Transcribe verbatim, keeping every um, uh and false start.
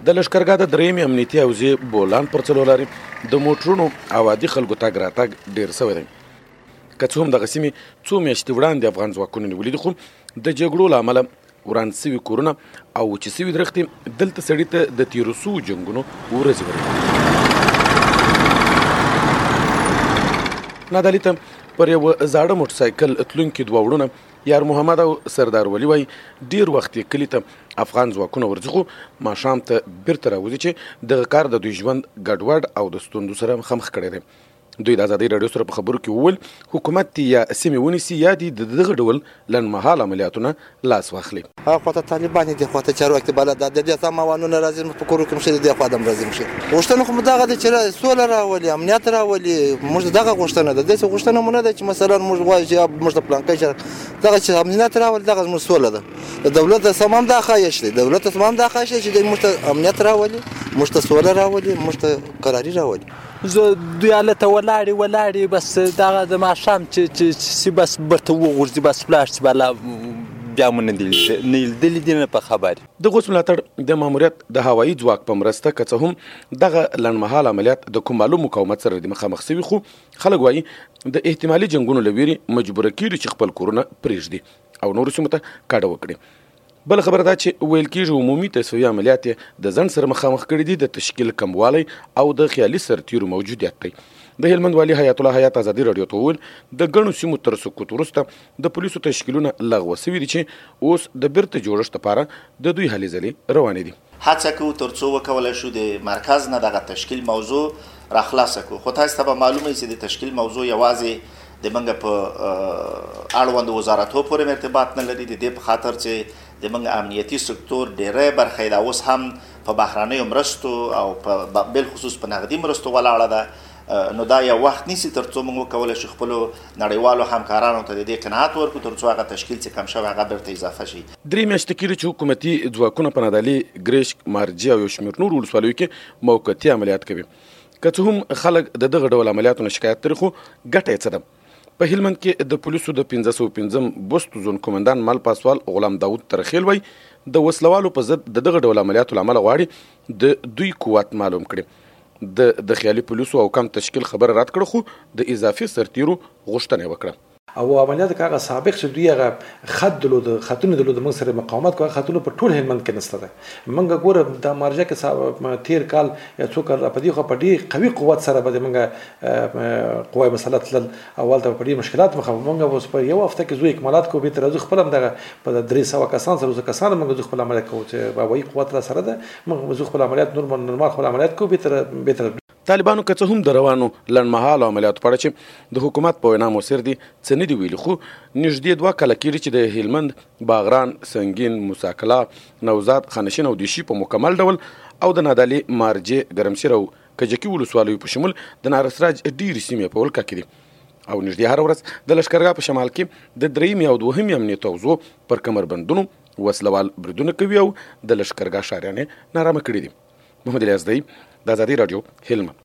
د لښکرګاه د درېیمې امنیتي حوزې بولان پر څلور لارې د موټرونو او عادي خلکو تګ راتګ ډېر سوی دی. که څه هم دغه سیمې څو میاشتې وړاندې افغان ځواکونو نیولي دي، خو د جګړو له امله وران سوي کورونه او وچې سوي درختې دلته سړي ته د تېرو سوو جنګونو ورځې ورکوي. نادعلي ته پر یوه زاړه موټرسایکل تلونکي دوه وړونه یار محمد او سردار ولی وایي ډېر وخت یې کلي ته افغان ځواکونه ورځي، خو ماښام ته بیرته راوځي چې دغه کار د دوی ژوند ګډوډ او د ستونزو سره مخامخ کړی دی. دوی د ازادۍ راډیو سره په خبرو کې وویل حکومت یا سیمې ونیسي یا دې د دغه ډول لنډمهاله عملیاتونه لاس واخلي. هغه خواته طالبان دي، خواته چارواکي بلد د دې سامانونه راځي په کورو کې مشه دي، خو ادم راځي مشه غوښتنه خو دغه د چر سوله راولي، امنیت راولي. موږ دغه غوښتنه ده، د څه غوښتنه مونږ ده چې مثلا موږ غواړو چې موږ د پلان کې دغه چې امنیت راولي، دغه موږ سوله ده. د دولت د سمام د خایش دی، دولت سمام د خایش چې د موږ امنیت راولي، موږ ته سوله راولي، موږ ته قراري راولي. زه دوی هلته ولاړې ولاړې بس دغه د ماښام چې چې سي بس برته وغورځي بس ولاړ شي بلا بیا مو نه لیدلي دي نه په خبر. د غوث ملاتړ د ماموریت د هوایي ځواک په مرسته که څه هم دغه لنډمهاله عملیات د کوم معلوم مقاومت سره د مخامخ سوي، خو خلک وایي د احتمالي جنګونو له ویرې مجبوره کېږي چې خپل کورونه پرېږدي او نورو سیمو ته کډه وکړي. بل خبره دا چې ویل کېږي عمومي تصفیې عملیات یې د ځنډ سره مخامخ کړي دي، د تشکیل کموالی او د خیالي سرتیرو موجودیت دی. د هلمند والي حیات الله حیات ازادي راډیو ته وویل د ګڼو سیمو تر سقوط وروسته د پولیسو تشکیلونه لغوه سوي دي چې اوس د بیرته جوړښت لپاره د دوی هلې ځلې روانې دي. هڅه کوو تر څو وکولی شو د مرکز نه دغه تشکیل موضوع راخلاصه کړو، خو تاسو ته به معلومه وي چې د تشکیل موضوع یوازې د موږ په اړوندو وزارتو پورې ارتباط نه لري. د دې په خاطر چې د موږ امنیتي سکتور ډېری برخه یې دا اوس هم په بهرنیو مرستو او په بالخصوص په نغدي مرستو ولاړه ده. نو دا یو وخت نیسي تر څو موږ وکولی شو خپلو نړیوالو همکارانو ته د دې قناعت ورکړو تر څو هغه تشکیل چې کم شوی هغه بیرته اضافه شي. درې میاشتې کېږي چې حکومتي ځواکونه په نادعلي، ګرشک، مارجې او یو شمېر نورو ولسوالیو کې موقتي عملیات کوي. که څه هم خلک د دغه ډول عملیاتو نه شکایت لري، خو ګټه یې څه ده؟ په هلمند کې د پولیسو د پنځه سوه پنځم بستو زون قومندان مل پاسوال غلام داود ترخیل وایي د وسلوالو په ضد د دغه ډول عملیاتو له امله غواړي د دوی قوت معلوم کړي. د د خیالي پولیسو او کم تشکیل خبره رد کړه، خو د اضافي سرتیرو غوښتنه وکړه. او عملیات کې هغه سابق چې دوی هغه خط درلود، خطونه درلود، موږ سره مقاومت کوي، خطونه په ټول هلمند کې نشته ده. موږ ګوره د مارجه کې تیر کال یا څو کال په دې خو په ډېر قوي قوت سره به موږ قوای مسلط تلل، اول ته په ډېر مشکلات مخ موږ اوس په یو هفته کې زوی اکمالات کوو، به تر ځو خپل دغه په درې سوه کسان سره زو کسان موږ زو خپل عملیات کوو چې هوایي قوت را سره ده، موږ زو خپل عملیات نورمال خپل عملیات کوو. به تر به تر طالبانو که څه هم د روانو لنډمهالو عملیاتو په اړه چې د حکومت په وینا مؤثر دي څه نه دي ویلي، خو نږدې دوه کاله کېږي چې د هلمند باغران، سنګین، موساکلا، نوزاد، خانشین او دیشي په مکمل ډول او د نادعلي، مارجې، ګرمسیر او کجکي ولسوالیو په شمول د نارسراج ډېرې سیمې په ولکه کې دي او نږدې هره ورځ د لښکرګاه په شمال کې د درېیمې او دوهمې امنیتي حوزو پر کمربندونو وسلوال بریدونه کوي او د لښکرګاه ښاریان یې نارامه کړي دي. محمد الیاس دی، د ازادي راډیو، هلمند.